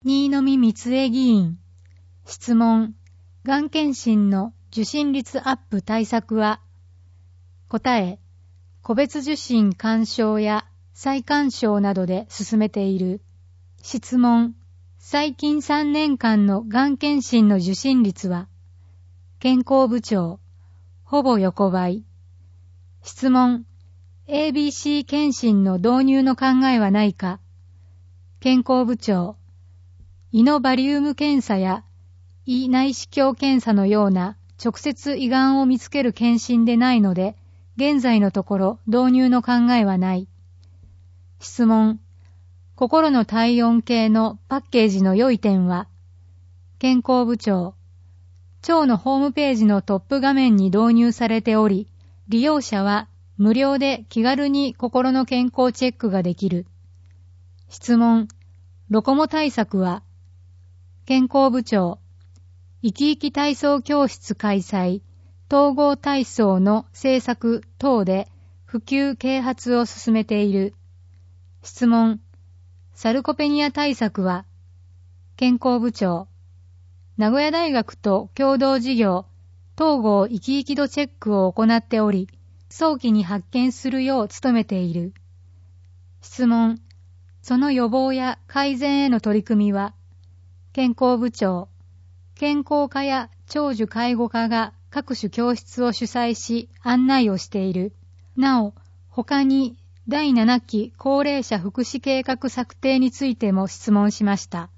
新見光恵議員。質問。がん検診の受診率アップ対策は？答え。個別受診勧奨や再勧奨などで進めている。質問。最近3年間のがん検診の受診率は？健康部長。ほぼ横ばい。質問。ABC 検診の導入の考えはないか？健康部長。胃のバリウム検査や胃内視鏡検査のような直接胃がんを見つける検診でないので、現在のところ導入の考えはない。質問。心の体温計のパッケージの良い点は？健康部長。庁のホームページのトップ画面に導入されており、利用者は無料で気軽に心の健康チェックができる。質問。ロコモ対策は？健康部長。生き生き体操教室開催、統合体操の政策等で普及啓発を進めている。質問。サルコペニア対策は？健康部長。名古屋大学と共同事業、統合生き生き度チェックを行っており、早期に発見するよう努めている。質問。その予防や改善への取り組みは？健康部長。健康科や長寿介護科が各種教室を主催し案内をしている。なお、他に第7期高齢者福祉計画策定についても質問しました。